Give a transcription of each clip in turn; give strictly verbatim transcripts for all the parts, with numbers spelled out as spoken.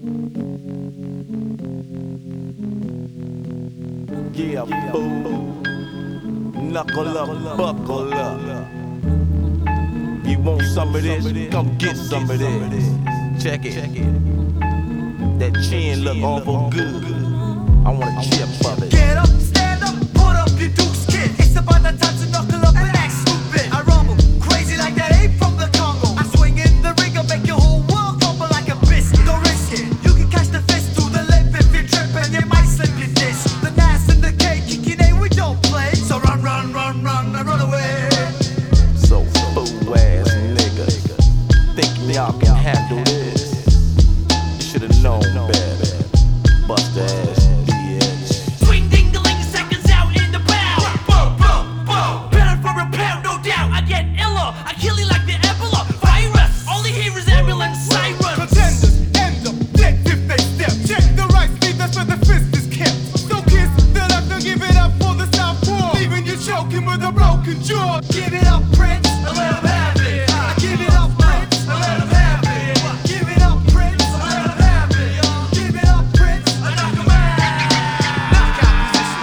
Yeah, fool. Knuckle up, buckle up. You want some of this? Come get some of this. Check it. That chin look awful good. I want a chip of it. Get up, stand up, put up your Duke's kid. It's about the time to knuckle up and act stupid. I rumble, crazy like that ape from the Congo. I swing in the ring, I'll make your whole world crumble like a biscuit. Don't risk it, you can catch the fist through the lip if you trip and you might slip your disc. The Nas and the cake, kicking ain't we don't play. So run, run, run, run, and run away. So fool ass nigga, think y'all can handle this? You should've known better. Bust ass bitch. Swing ding-a-ling, seconds out in the bow. Boom, boom, boom. Better for a pound, no doubt. I get iller, I kill you like the Ebola virus. All you hear is ambulance sirens. Contenders end up dead if they step. Check the right speed, that's where the fist is kept. So kiss the left and give it up for the southpaw, leaving you choking with a broken jaw. Give it up, Prince, and let him have it. I give it up, Prince, and let him have it. Give it up, Prince, and let him have it. Give it up, Prince, and knock him out. Knockout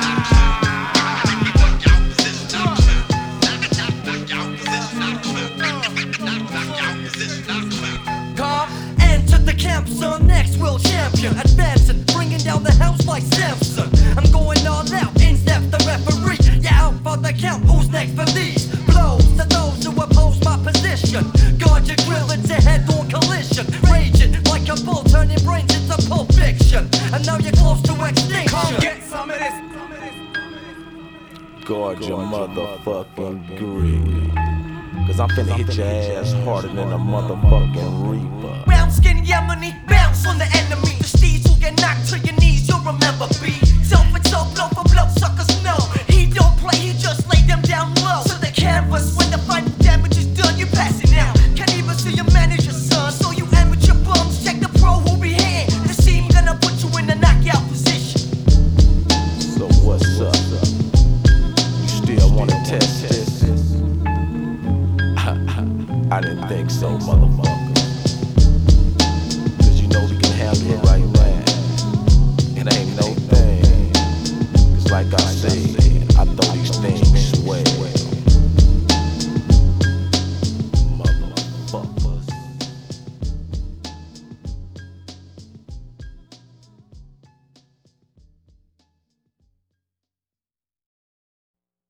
position. Come enter the camp, son. Next world champion, advancing, bringing down the house like Samson. I'm going all out, in step the referee. Yeah, out for the count. Who's next for these blows? To those who oppose my position. Guard your grill, it's a head-on collision. Raging like a bull, turning brains into pulp fiction. And now you're close to extinction. Come get some of this. Guard your motherfucking grill. Cause I'm finna hit your ass harder than a motherfucking reaper. Round skin Yemeni, bounce on the enemy. The steeds will get knocked to your knees, you'll remember me. Self and self, blow for blow, suckers know. He don't play, he just lay them down low. To the canvas, when the final damage is done, you pass it now. Can't even see your manager, son. So you amateur bums, check the pro who be here. The team gonna put you in the knockout position. So what's up? You still wanna test this? I didn't think so, motherfucker. Cause you know we can handle it right